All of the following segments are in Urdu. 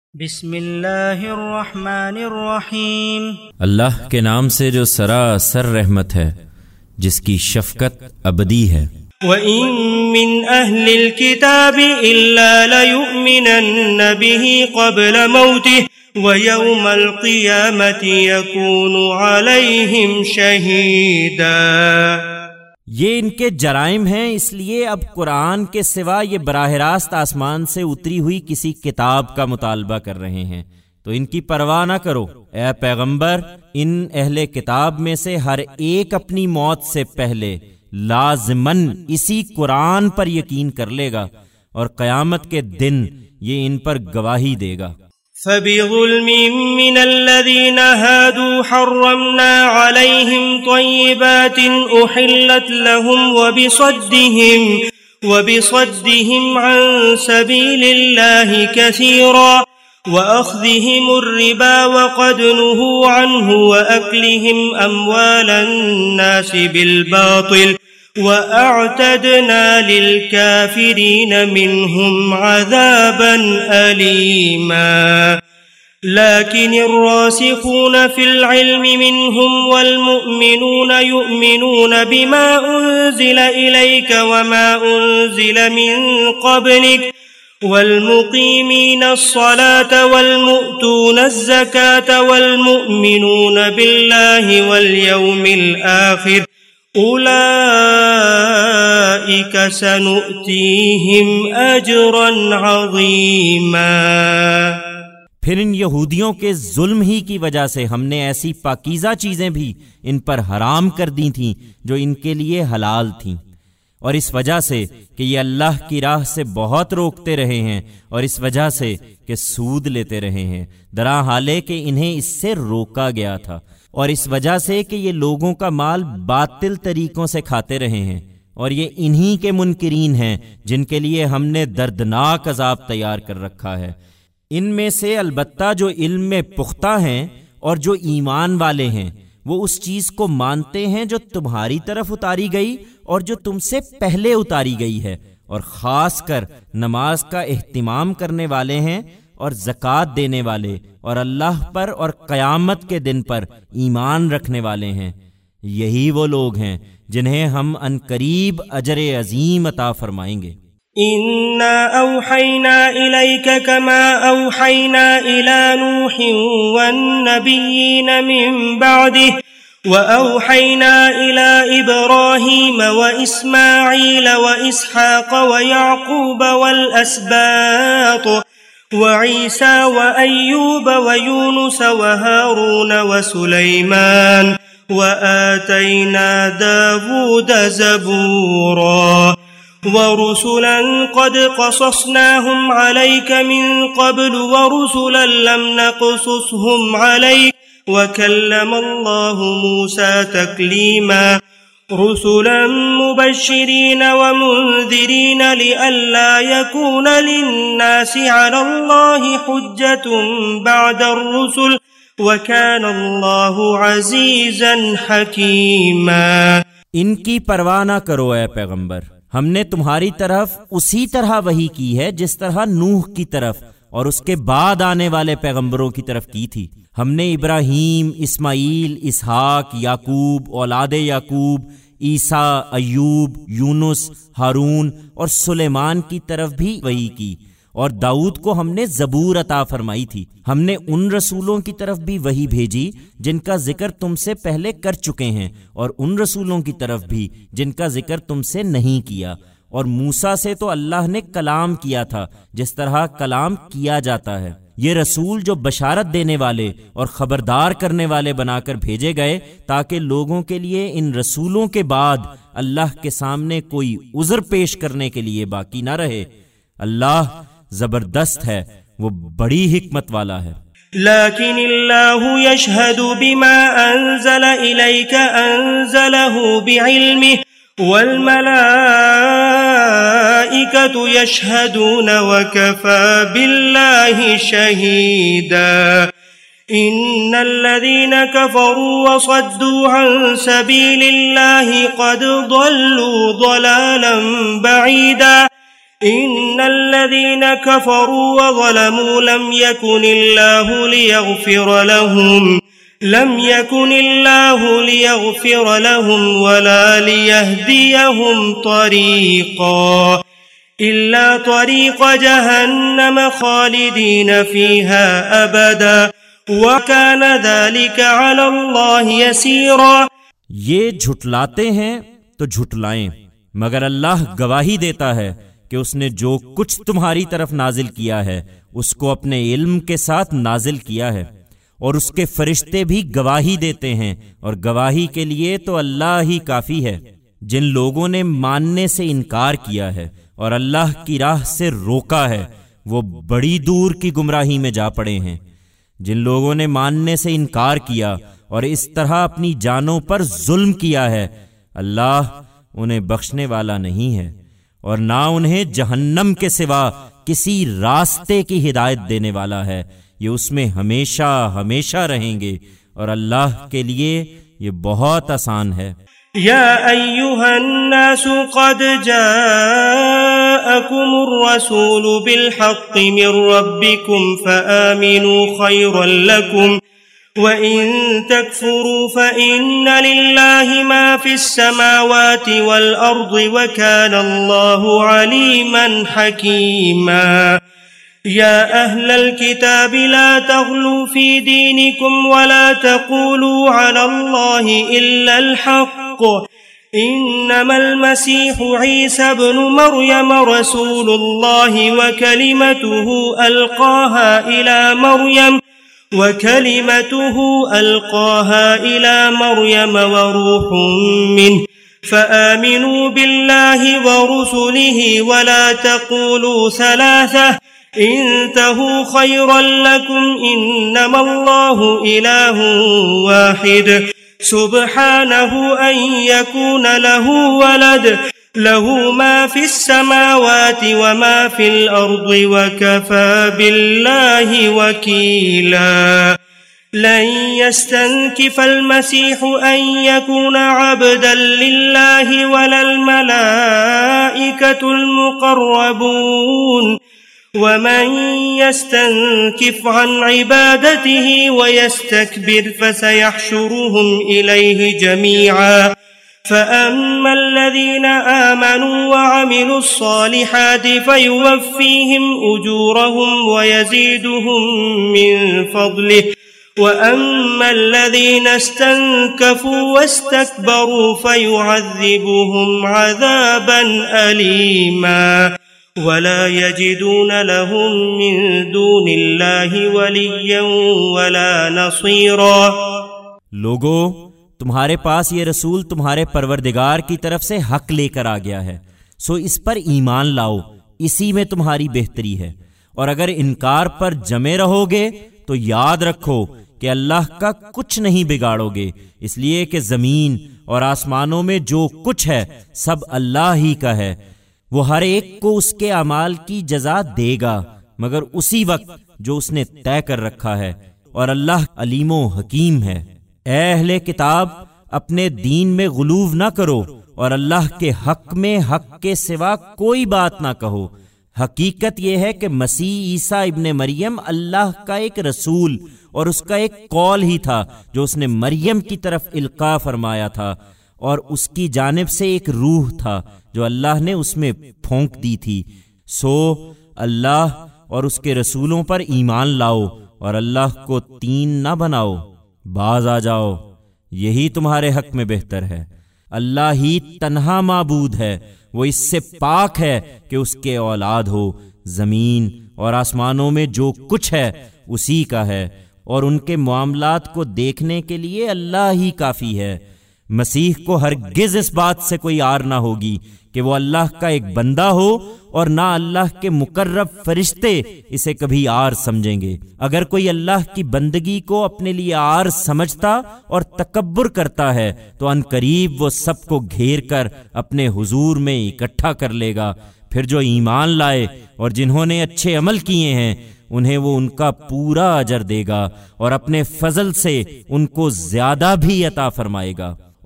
بسم اللہ الرحمن الرحیم۔ اللہ کے نام سے جو سراسر رحمت ہے، جس کی شفقت ابدی ہے۔ وَإِن مِّنْ أَهْلِ الْكِتَابِ إِلَّا لَيُؤْمِنَنَّ بِهِ قَبْلَ مَوْتِهِ وَيَوْمَ الْقِيَامَةِ يَكُونُ عَلَيْهِمْ شَهِيدًا۔ یہ ان کے جرائم ہیں، اس لیے اب قرآن کے سوا یہ براہ راست آسمان سے اتری ہوئی کسی کتاب کا مطالبہ کر رہے ہیں، تو ان کی پرواہ نہ کرو اے پیغمبر۔ ان اہل کتاب میں سے ہر ایک اپنی موت سے پہلے لازماً اسی قرآن پر یقین کر لے گا، اور قیامت کے دن یہ ان پر گواہی دے گا۔ فَبِظُلْمٍ مِّنَ الَّذِينَ هَادُوا حَرَّمْنَا عَلَيْهِمْ طَيِّبَاتٍ أُحِلَّتْ لَهُمْ وَبِصَدِّهِمْ عَن سَبِيلِ اللَّهِ كَثِيرًا وَأَخْذِهِمُ الرِّبَا وَقَدْ نُهُوا عَنْهُ وَأَكْلِهِمْ أَمْوَالَ النَّاسِ بِالْبَاطِلِ وَأَعْتَدْنَا لِلْكَافِرِينَ مِنْهُمْ عَذَابًا أَلِيمًا۔ لَكِنِ الرَّاسِخُونَ فِي الْعِلْمِ مِنْهُمْ وَالْمُؤْمِنُونَ يُؤْمِنُونَ بِمَا أُنزِلَ إِلَيْكَ وَمَا أُنزِلَ مِن قَبْلِكَ وَالْمُقِيمِينَ الصَّلَاةَ وَالْمُؤْتُونَ الزَّكَاةَ وَالْمُؤْمِنُونَ بِاللَّهِ وَالْيَوْمِ الْآخِرِ اولئک سنؤتیہم اجرا عظیما۔ پھر ان یہودیوں کے ظلم ہی کی وجہ سے ہم نے ایسی پاکیزہ چیزیں بھی ان پر حرام کر دی تھیں جو ان کے لیے حلال تھیں، اور اس وجہ سے کہ یہ اللہ کی راہ سے بہت روکتے رہے ہیں، اور اس وجہ سے کہ سود لیتے رہے ہیں، درا حالے کہ انہیں اس سے روکا گیا تھا، اور اس وجہ سے کہ یہ لوگوں کا مال باطل طریقوں سے کھاتے رہے ہیں، اور یہ انہی کے منکرین ہیں جن کے لیے ہم نے دردناک عذاب تیار کر رکھا ہے۔ ان میں سے البتہ جو علم میں پختہ ہیں اور جو ایمان والے ہیں، وہ اس چیز کو مانتے ہیں جو تمہاری طرف اتاری گئی اور جو تم سے پہلے اتاری گئی ہے، اور خاص کر نماز کا اہتمام کرنے والے ہیں اور زکوٰۃ دینے والے، اور اللہ پر اور قیامت کے دن پر ایمان رکھنے والے ہیں۔ یہی وہ لوگ ہیں جنہیں ہم عنقریب اجر عظیم عطا فرمائیں گے۔ اِنَّا أَوْحَيْنَا إِلَيْكَ كَمَا أَوْحَيْنَا إِلَى نُوحٍ وَالنَّبِيِّينَ مِن بَعْدِهِ وَأَوْحَيْنَا إِلَى إِبْرَاهِيمَ وَإِسْمَاعِيلَ وَإِسْحَاقَ وَيَعْقُوبَ وَالْأَسْبَاطِ وَعِيسَى وَأَيُّوبَ وَيُونُسَ وَهَارُونَ وَسُلَيْمَانَ وَآتَيْنَا دَاوُودَ زَبُورًا وَرُسُلًا قَدْ قَصَصْنَاهُمْ عَلَيْكَ مِن قَبْلُ وَرُسُلًا لَّمْ نَقْصُصْهُمْ عَلَيْكَ وَكَلَّمَ اللَّهُ مُوسَىٰ تَكْلِيمًا رُسُلًا مُبَشِّرِينَ وَمُنذِرِينَ لِئَلَّا يَكُونَ لِلنَّاسِ عَلَى اللَّهِ حُجَّةٌ بَعْدَ الرُّسُلِ وَكَانَ اللَّهُ عَزِيزًا حَكِيمًا۔ ان کی پرواہ نہ کرو اے پیغمبر، ہم نے تمہاری طرف اسی طرح وحی کی ہے جس طرح نوح کی طرف اور اس کے بعد آنے والے پیغمبروں کی طرف کی تھی۔ ہم نے ابراہیم، اسماعیل، اسحاق، یعقوب، اولاد یعقوب، عیسیٰ، ایوب، یونس، ہارون اور سلیمان کی طرف بھی وحی کی، اور داؤد کو ہم نے زبور عطا فرمائی تھی۔ ہم نے ان رسولوں کی طرف بھی وحی بھیجی جن کا ذکر تم سے پہلے کر چکے ہیں، اور ان رسولوں کی طرف بھی جن کا ذکر تم سے نہیں کیا، اور موسیٰ سے تو اللہ نے کلام کیا تھا جس طرح کلام کیا جاتا ہے۔ یہ رسول جو بشارت دینے والے اور خبردار کرنے والے بنا کر بھیجے گئے تاکہ لوگوں کے لیے ان رسولوں کے بعد اللہ کے سامنے کوئی عذر پیش کرنے کے لیے باقی نہ رہے۔ اللہ زبردست ہے، وہ بڑی حکمت والا ہے۔ لیکن اللہ یشہد بما انزل الیک انزلہ بعلمہ والملائکۃ یشہدون وکفی باللہ شہیدا۔ ان الذین کفروا وصدوا عن سبیل اللہ قد ضلوا ضلالا بعیدا إن الذين كفروا وظلموا لم يكن الله ليغفر لهم ولا ليهديهم طريقا إلا طريق جهنم خالدين فيها أبدا وكان ذلك على الله يسيرا۔ یہ جھٹلاتے ہیں تو جھٹلائیں، مگر اللہ گواہی دیتا ہے کہ اس نے جو کچھ تمہاری طرف نازل کیا ہے اس کو اپنے علم کے ساتھ نازل کیا ہے، اور اس کے فرشتے بھی گواہی دیتے ہیں، اور گواہی کے لیے تو اللہ ہی کافی ہے۔ جن لوگوں نے ماننے سے انکار کیا ہے اور اللہ کی راہ سے روکا ہے وہ بڑی دور کی گمراہی میں جا پڑے ہیں۔ جن لوگوں نے ماننے سے انکار کیا اور اس طرح اپنی جانوں پر ظلم کیا ہے، اللہ انہیں بخشنے والا نہیں ہے اور نہ انہیں جہنم کے سوا کسی راستے کی ہدایت دینے والا ہے۔ یہ اس میں ہمیشہ ہمیشہ رہیں گے، اور اللہ کے لیے یہ بہت آسان ہے۔ یا ایھا الناس قد جاءکم الرسول بالحق من ربکم فآمنوا خیرا لکم وَإِن تَكْفُرُوا فَإِنَّ لِلَّهِ مَا فِي السَّمَاوَاتِ وَالْأَرْضِ وَكَانَ اللَّهُ عَلِيمًا حَكِيمًا۔ يَا أَهْلَ الْكِتَابِ لَا تَغْلُوا فِي دِينِكُمْ وَلَا تَقُولُوا عَلَى اللَّهِ إِلَّا الْحَقَّ إِنَّمَا الْمَسِيحُ عِيسَى ابْنُ مَرْيَمَ رَسُولُ اللَّهِ وَكَلِمَتُهُ ألقاها إلى مريم وروح منه فآمنوا بالله ورسله ولا تقولوا ثلاثة انتهوا خيرا لكم إنما الله إله واحد سبحانه أن يكون له ولد له ما في السماوات وما في الأرض وكفى بالله وكيلا۔ لن يستنكف المسيح أن يكون عبدا لله ولا الملائكة المقربون ومن يستنكف عن عبادته ويستكبر فسيحشرهم إليه جميعا۔ فأما الذين آمنوا وعملوا الصالحات فيوفيهم أجورهم ويزيدهم من فضله وأما الذين استنكفوا واستكبروا فيعذبهم عذابا أليما ولا يجدون لهم من دون الله وليا ولا نصيرا۔ لوگو، تمہارے پاس یہ رسول تمہارے پروردگار کی طرف سے حق لے کر آ گیا ہے، سو اس پر ایمان لاؤ، اسی میں تمہاری بہتری ہے۔ اور اگر انکار پر جمے رہو گے تو یاد رکھو کہ اللہ کا کچھ نہیں بگاڑو گے، اس لیے کہ زمین اور آسمانوں میں جو کچھ ہے سب اللہ ہی کا ہے۔ وہ ہر ایک کو اس کے اعمال کی جزا دے گا مگر اسی وقت جو اس نے طے کر رکھا ہے، اور اللہ علیم و حکیم ہے۔ اے اہل کتاب، اپنے دین میں غلو نہ کرو اور اللہ کے حق میں حق کے سوا کوئی بات نہ کہو۔ حقیقت یہ ہے کہ مسیح عیسیٰ ابن مریم اللہ کا ایک رسول اور اس کا ایک قول ہی تھا جو اس نے مریم کی طرف القاء فرمایا تھا، اور اس کی جانب سے ایک روح تھا جو اللہ نے اس میں پھونک دی تھی۔ سو اللہ اور اس کے رسولوں پر ایمان لاؤ اور اللہ کو تین نہ بناؤ، باز آ جاؤ، یہی تمہارے حق میں بہتر ہے۔ اللہ ہی تنہا معبود ہے، وہ اس سے پاک ہے کہ اس کے اولاد ہو۔ زمین اور آسمانوں میں جو کچھ ہے اسی کا ہے، اور ان کے معاملات کو دیکھنے کے لیے اللہ ہی کافی ہے۔ مسیح کو ہرگز اس بات سے کوئی آر نہ ہوگی کہ وہ اللہ کا ایک بندہ ہو، اور نہ اللہ کے مقرب فرشتے اسے کبھی آر سمجھیں گے۔ اگر کوئی اللہ کی بندگی کو اپنے لیے آر سمجھتا اور تکبر کرتا ہے تو ان قریب وہ سب کو گھیر کر اپنے حضور میں اکٹھا کر لے گا۔ پھر جو ایمان لائے اور جنہوں نے اچھے عمل کیے ہیں انہیں وہ ان کا پورا اجر دے گا، اور اپنے فضل سے ان کو زیادہ بھی عطا فرمائے گا۔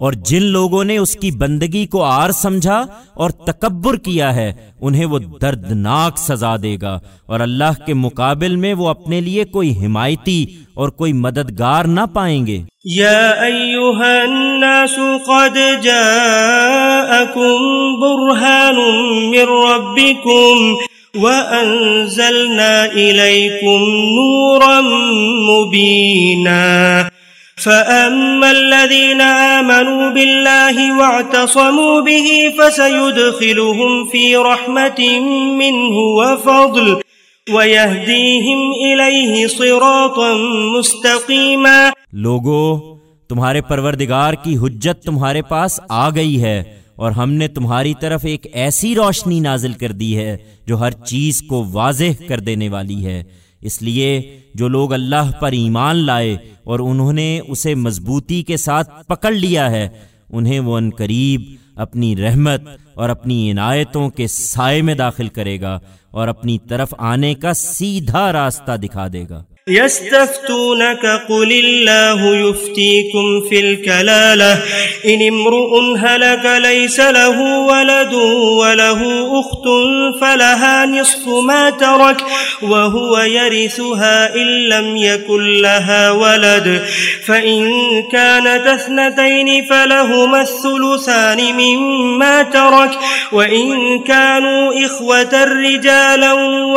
اور جن لوگوں نے اس کی بندگی کو عار سمجھا اور تکبر کیا ہے انہیں وہ دردناک سزا دے گا، اور اللہ کے مقابل میں وہ اپنے لیے کوئی حمایتی اور کوئی مددگار نہ پائیں گے۔ یا ایھا الناس قد جاءکم برہان من ربکم وَأَنزَلْنَا إِلَيْكُمْ نُورًا مُبِينًا فَأَمَّا الَّذِينَ آمَنُوا بِاللَّهِ وَاعْتَصَمُوا بِهِ فَسَيُدْخِلُهُمْ فِي رَحْمَةٍ مِّنْهُ وَفَضْلٍ وَيَهْدِيهِمْ إِلَيْهِ صِرَاطًا مُسْتَقِيمًا۔ لوگو، تمہارے پروردگار کی حجت تمہارے پاس آ گئی ہے، اور ہم نے تمہاری طرف ایک ایسی روشنی نازل کر دی ہے جو ہر چیز کو واضح کر دینے والی ہے۔ اس لیے جو لوگ اللہ پر ایمان لائے اور انہوں نے اسے مضبوطی کے ساتھ پکڑ لیا ہے، انہیں وہ عنقریب اپنی رحمت اور اپنی عنایتوں کے سائے میں داخل کرے گا اور اپنی طرف آنے کا سیدھا راستہ دکھا دے گا۔ يستفتونك قل الله يفتيكم في الكلالة إن امرؤ هلك ليس له ولد وله أخت فلها نصف ما ترك وهو يرثها إن لم يكن لها ولد فإن كانت اثنتين فلهما الثلثان مما ترك وإن كانوا إخوة رجالا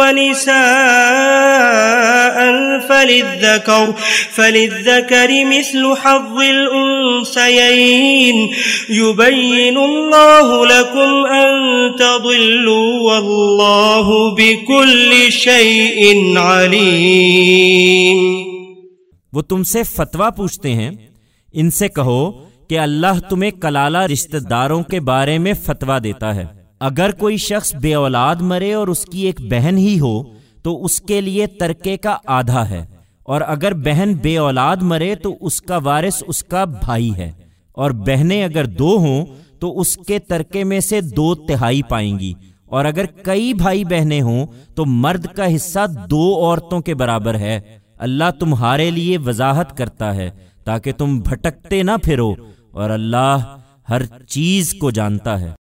ونساء فللذكر مثل حظ الأنثيين يبين الله لكم أن تضلوا والله بكل شيء عليم۔ وہ تم سے فتویٰ پوچھتے ہیں، ان سے کہو کہ اللہ تمہیں کلالہ رشتہ داروں کے بارے میں فتویٰ دیتا ہے۔ اگر کوئی شخص بے اولاد مرے اور اس کی ایک بہن ہی ہو تو اس کے لیے ترکے کا آدھا ہے، اور اگر بہن بے اولاد مرے تو اس کا وارث اس کا بھائی ہے، اور بہنیں اگر 2 ہوں تو اس کے ترکے میں سے 2/3 پائیں گی، اور اگر کئی بھائی بہنیں ہوں تو مرد کا حصہ 2 عورتوں کے برابر ہے۔ اللہ تمہارے لیے وضاحت کرتا ہے تاکہ تم بھٹکتے نہ پھرو، اور اللہ ہر چیز کو جانتا ہے۔